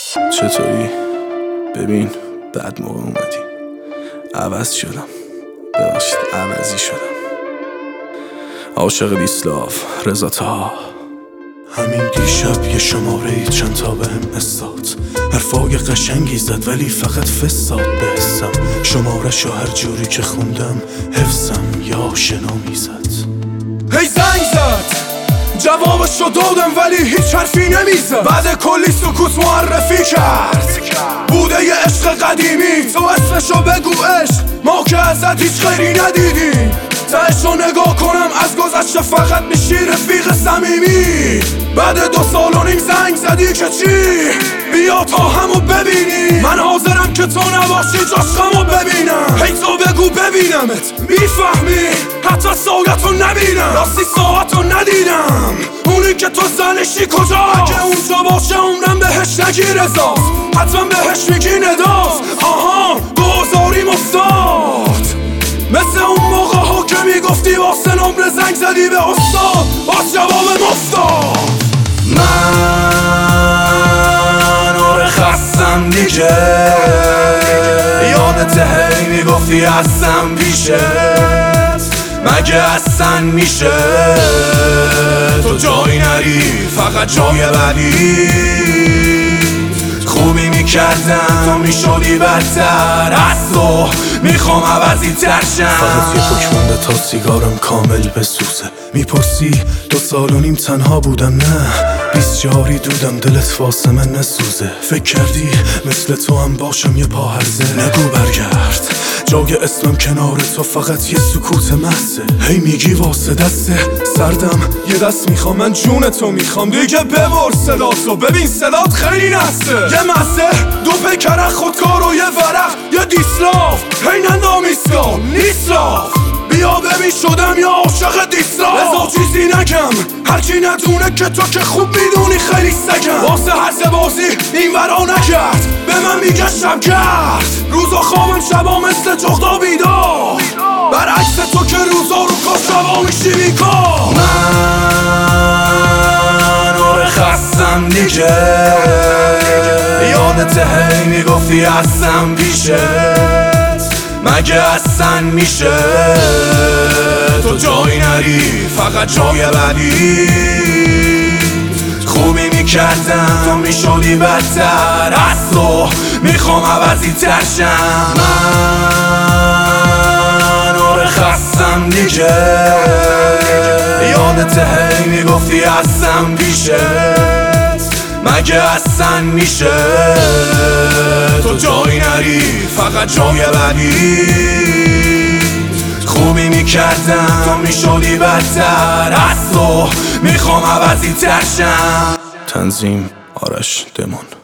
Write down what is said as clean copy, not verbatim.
چطوری؟ ببین بعد موقع اومدی. عوض شدم، ببخشید عوضی شدم. عاشق دیسلاف رضا طه. همین دیشب یه شماره ای چند تا بهم استاد، حرفای قشنگی زد ولی فقط فساد به حسم. شماره‌شو هر جوری که خوندم حفظم یا آشنا میزد. هی زنگ زد جوابشو دادم ولی هیچ حرفی نمیزد. بعد کلی سکوت معرفی کرد بوده یه عشق قدیمی. تو اسمشو بگو عشق، ما که ازت هیچ خیری ندیدیم. تهشو نگاه کنم از گذشته فقط میشی رفیق صمیمی. بعد 2 سال و نیم زنگ زدی که چی؟ بیا تا همو ببینی. من حاضرم که تو نباشی جاشقمو ببینم. هی تو بگو ببینمت میفهمی؟ حتی سایتو نبینم، راستی ساعتو ندیدم. اونی که تو زنشی کجاست؟ اگه اونجا باشه عمرم بهش نگی رضاست، حتما بهش میگی نداست. آها دوزاریم افتاد مثل اون موقع ها که میگفتی واسه نمره زنگ زدی به استاد، باز جواب مفتاد. من آره خستم دیگه، یادت هی میگفتی هستم پیشت، مگه اصلا میشه تو جایی نری فقط جای بدی؟ خوبی میکردم تو میشدی بدتر، از تو میخوام عوضی ترشم. فقط یه پک مونده تا سیگارم کامل بسوزه. میپرسی 2 سال و نیم تنها بودم؟ نه 20 جاری دودم دلت واسه من نسوزه. فکر کردی مثل تو هم باشم یه پا هرزه؟ نگو برگرد، جای اسمم کنار تو فقط یه سکوت محضه. هی میگی واسه دسته سردم یه دست میخوام، من جون تو میخوام دیگه ببر صداتو. ببین صدات خیلی نسته، یه مزه 2 پیکره خودکار و یه ورق یه دیسلاف. هی نندام ایسلاف نیسلاف، بیا ببین شدم یا عاشق دیسلاف. رضا چیزی نگم هرکی ندونه که تو که خوب میدونی خیلی سگم. واسه هر بازی این ورا نکرد به من میگه شبگرد. روزا خوابم شبا مثل جغدا بیدار، برعکس تو که روزا رو کار شبا میشی بیکار. من آره خستم دیگه، یادت هی میگفتی هستم پیشت، مگه اصلا میشه تو جایی نری فقط جای بدی؟ خوبی میکردم تو میشدی بدتر، از تو میخوام عوضی ترشم. من آره خستم دیگه، یادت هی میگفتی هستم پیشت، مگه اصلا میشه تو جایی نری فقط جای بدی؟ خوبی میکردم تو میشدی بدتر، از تو میخوام عوضی ترشم. تنظیم آرش دمان.